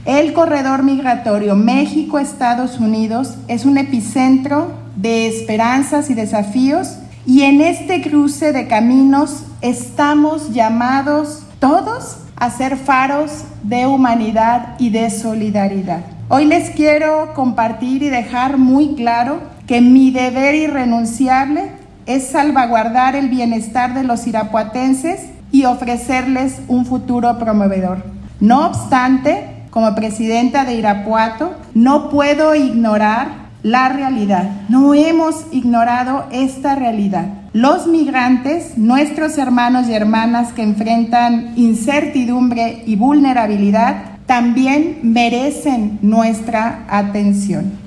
El corredor migratorio México-Estados Unidos es un epicentro de esperanzas y desafíos, y en este cruce de caminos estamos llamados todos a ser faros de humanidad y de solidaridad. Hoy les quiero compartir y dejar muy claro que mi deber irrenunciable es salvaguardar el bienestar de los irapuatenses y ofrecerles un futuro prometedor. No obstante, como presidenta de Irapuato, no puedo ignorar la realidad. No hemos ignorado esta realidad. Los migrantes, nuestros hermanos y hermanas que enfrentan incertidumbre y vulnerabilidad, también merecen nuestra atención.